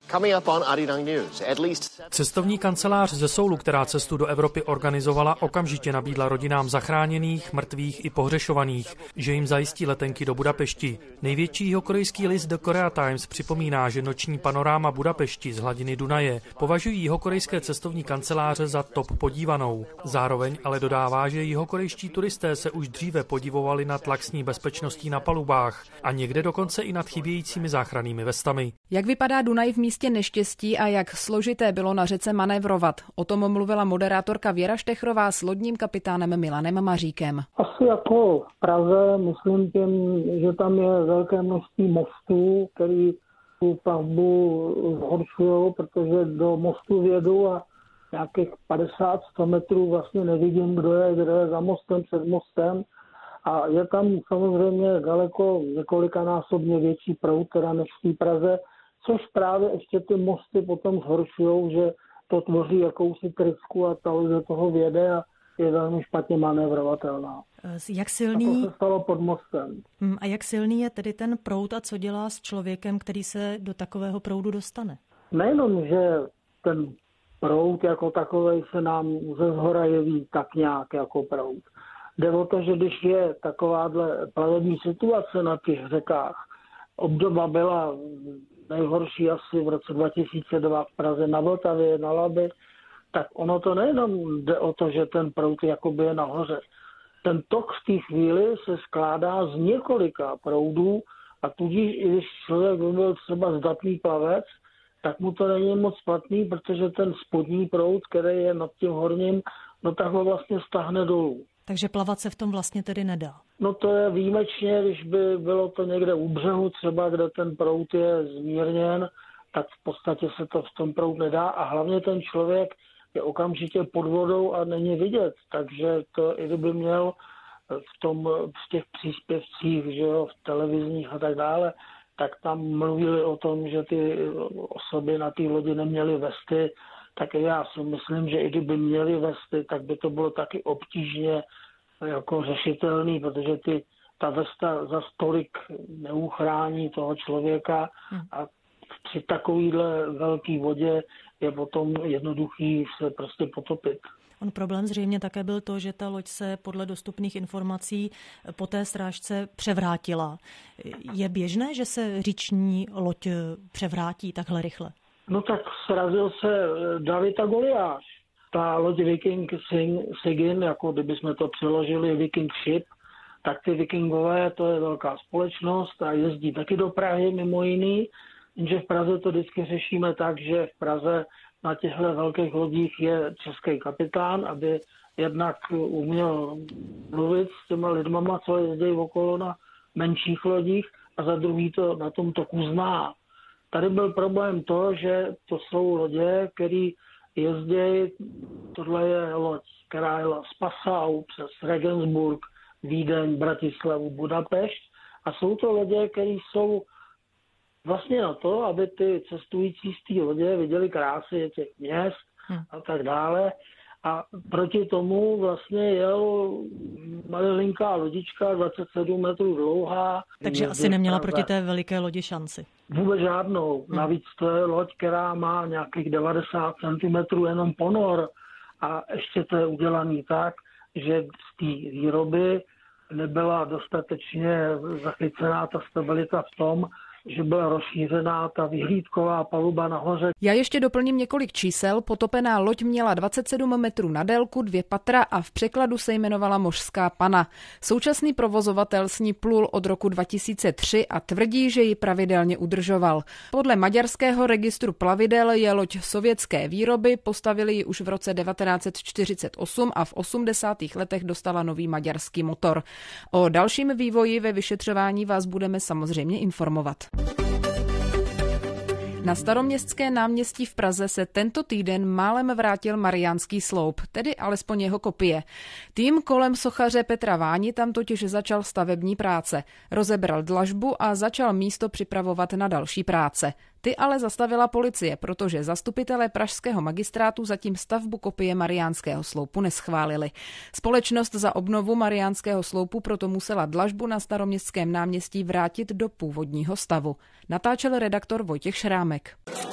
Cestovní kancelář ze Soulu, která cestu do Evropy organizovala, okamžitě nabídla rodinám zachráněných, mrtvých i pohřešovaných, že jim zajistí letenky do Budapešti. Největší jihokorejský list The Korea Times připomíná, že noční panoráma Budapešti z hladiny Dunaje považují jihokorejské cestovní kanceláře za top podívanou. Zároveň ale dodává, že jihokorejští turisté se už dříve podivovali nad laxní bezpečností na palubách a někde dokonce i nad chybějícími záchrannými vestami. Jak vypadá Dunaj v místě neštěstí a jak složité bylo na řece manévrovat? O tom mluvila moderátorka Věra Štechrová s lodním kapitánem Milanem Maříkem. Asi jako v Praze, myslím tím, že tam je velké množství mostů, který tu plavbu zhoršují, protože do mostu vědu a nějakých padesát sto metrů vlastně nevidím, kdo je, kdo je za mostem, před mostem. A je tam samozřejmě daleko několikanásobně větší proud, teda než v té Praze, což právě ještě ty mosty potom zhoršují, že to tvoří jakousi trysku a ta do toho věde a je velmi špatně manévrovatelná. Jak silný... A to se stalo pod mostem. A jak silný je tedy ten proud a co dělá s člověkem, který se do takového proudu dostane? Nejenom, že ten proud jako takovej se nám ze zhora jeví tak nějak jako proud, Jde o to, že když je takováhle plavební situace na těch řekách, obdoba byla nejhorší asi v roce dva tisíce dva v Praze na Vltavě, na Labi, tak ono to nejenom jde o to, že ten proud jakoby je nahoře. Ten tok v té chvíli se skládá z několika proudů a tudíž, i když člověk by byl třeba zdatný plavec, tak mu to není moc platný, protože ten spodní proud, který je nad tím horním, no tak ho vlastně stáhne dolů. Takže plavat se v tom vlastně tedy nedá. No to je výjimečně, když by bylo to někde u břehu třeba, kde ten proud je zmírněn, tak v podstatě se to v tom proud nedá a hlavně ten člověk je okamžitě pod vodou a není vidět, takže to i kdyby měl v, tom, v těch příspěvcích, že jo, v televizních a tak dále, tak tam mluvili o tom, že ty osoby na té lodi neměly vesty, tak já si myslím, že i kdyby měli vesty, tak by to bylo taky obtížně jako řešitelný, protože ty, ta vesta za tolik neuchrání toho člověka a při takovýhle velký vodě je potom jednoduchý se prostě potopit. On problém zřejmě také byl to, že ta loď se podle dostupných informací po té srážce převrátila. Je běžné, že se říční loď převrátí takhle rychle? No tak srazil se David a Goliáš. Ta loď Viking Sigyn, jako kdybychom to přeložili Viking Ship, tak ty vikingové, to je velká společnost a jezdí taky do Prahy mimo jiný, jenže v Praze to vždycky řešíme tak, že v Praze na těchto velkých lodích je český kapitán, aby jednak uměl mluvit s těma lidmama, co jezdí okolo na menších lodích a za druhý to na tom toku zná. Tady byl problém to, že to jsou lodě, které jezdí, tohle je loď, která jela z Passau přes Regensburg, Vídeň, Bratislavu, Budapešť a jsou to lodě, které jsou vlastně na to, aby ty cestující z té lodě viděli krásy těch měst a tak dále. A proti tomu vlastně jel malinká lodička, dvacet sedm metrů dlouhá. Takže asi neměla proti té veliké lodi šanci. Vůbec žádnou. Hmm. Navíc to je loď, která má nějakých devadesát centimetrů jenom ponor. A ještě to je udělaný tak, že z té výroby nebyla dostatečně zachycená ta stabilita v tom, že byla rozšířená ta vyhlídková paluba nahoře. Já ještě doplním několik čísel. Potopená loď měla dvacet sedm metrů na délku, dvě patra a v překladu se jmenovala Mořská Pana. Současný provozovatel s ní plul od roku dva tisíce tři a tvrdí, že ji pravidelně udržoval. Podle maďarského registru plavidel je loď sovětské výroby, postavili ji už v roce devatenáct set čtyřicet osm a v osmdesátých letech dostala nový maďarský motor. O dalším vývoji ve vyšetřování vás budeme samozřejmě informovat. Na Staroměstské náměstí v Praze se tento týden málem vrátil Mariánský sloup, tedy alespoň jeho kopie. Tým kolem sochaře Petra Váni tam totiž začal stavební práce. Rozebral dlažbu a začal místo připravovat na další práce. Ty ale zastavila policie, protože zastupitelé pražského magistrátu zatím stavbu kopie Mariánského sloupu neschválili. Společnost za obnovu Mariánského sloupu proto musela dlažbu na Staroměstském náměstí vrátit do původního stavu. Natáčel redaktor Vojtěch Šrámek.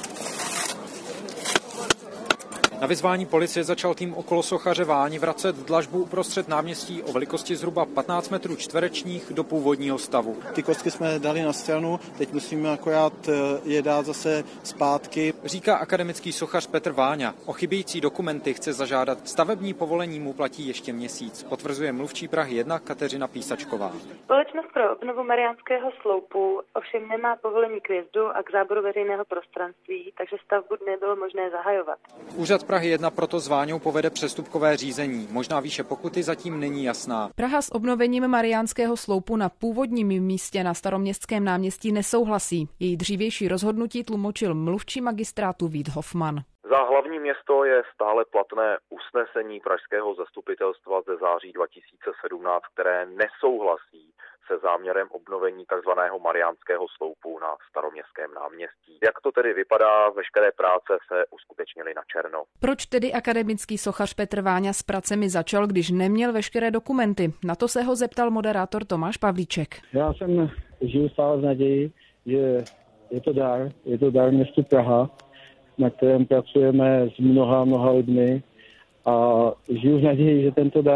Na vyzvání policie začal tým okolo sochaře Váni vracet dlažbu uprostřed náměstí o velikosti zhruba patnáct metrů čtverečních do původního stavu. Ty kostky jsme dali na stranu, teď musíme akorát je dát zase zpátky. Říká akademický sochař Petr Váňa. O chybějící dokumenty chce zažádat. Stavební povolení mu platí ještě měsíc, potvrzuje mluvčí Prahy jedna Kateřina Písačková. Společnost pro obnovu Mariánského sloupu ovšem nemá povolení k vjezdu a k záboru veřejného prostranství, takže stavbu nebylo možné zahajovat. Úřad Prahy jedna proto s Váňou povede přestupkové řízení. Možná výše pokuty zatím není jasná. Praha s obnovením Mariánského sloupu na původním místě na Staroměstském náměstí nesouhlasí. Její dřívější rozhodnutí tlumočil mluvčí magistrátu Vít Hofman. Za hlavní město je stále platné usnesení pražského zastupitelstva ze září dva tisíce sedmnáct, které nesouhlasí se záměrem obnovení tzv. Mariánského sloupu na Staroměstském náměstí. Jak to tedy vypadá, veškeré práce se uskutečnily na černo. Proč tedy akademický sochař Petr Váňa s pracemi začal, když neměl veškeré dokumenty? Na to se ho zeptal moderátor Tomáš Pavlíček. Já jsem žiju stále v naději, že je to dar, je to dar městu Praha, na kterém pracujeme s mnoha, mnoha lidmi a žiju v naději, že tento dar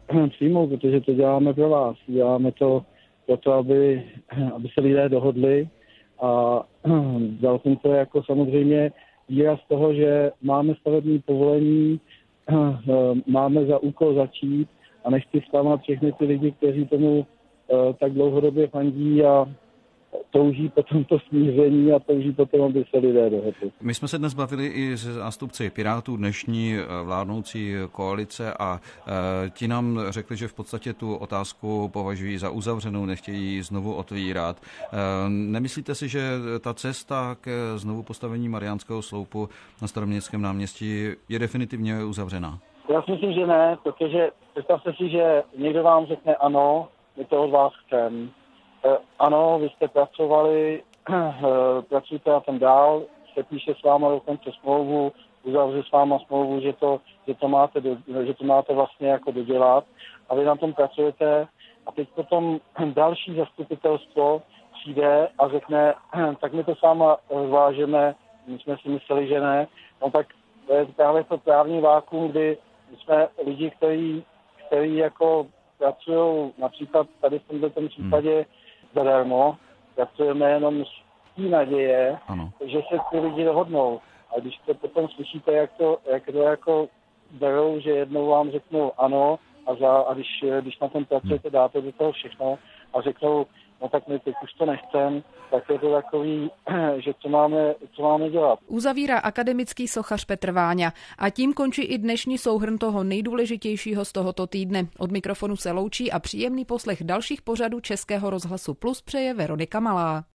přijmout, protože to děláme pro vás. Děláme to pro to, aby, aby se lidé dohodli a vzal jsem to jako samozřejmě výraz toho, že máme stavební povolení, máme za úkol začít a nechci zklamat všechny ty lidi, kteří tomu tak dlouhodobě fandí a touží po tomto smíření a touží potom, aby se lidé dohodli. My jsme se dnes bavili i se zástupci Pirátů, dnešní vládnoucí koalice, a ti nám řekli, že v podstatě tu otázku považují za uzavřenou, nechtějí znovu otvírat. Nemyslíte si, že ta cesta k znovu postavení Mariánského sloupu na Staroměstském náměstí je definitivně uzavřená? Já si myslím, že ne, protože představte si, že někdo vám řekne ano, my to od vás chceme. Ano, vy jste pracovali, pracujete na tom dál, se píše s váma dokonce smlouvu, uzavře s váma smlouvu, že to, že to, máte, do, že to máte vlastně jako dodělat a vy na tom pracujete a teď potom další zastupitelstvo přijde a řekne, tak my to s váma zvážeme, my jsme si mysleli, že ne, no tak to je právě to právní vákuum, kdy jsme lidi, kteří, kteří jako pracují například tady v tomto případě hmm. zadarmo, pracujeme jenom z té naděje, ano. že se ty lidi dohodnou. A když to potom slyšíte, jak to, jak to jako berou, že jednou vám řeknou ano a, za, a když, když na tom pracujete, dáte do toho všechno a řeknou, no tak my teď už to nechcem, tak je to takový, že co máme, co máme dělat. Uzavírá akademický sochař Petr Váňa a tím končí i dnešní souhrn toho nejdůležitějšího z tohoto týdne. Od mikrofonu se loučí a příjemný poslech dalších pořadů Českého rozhlasu Plus přeje Veronika Malá.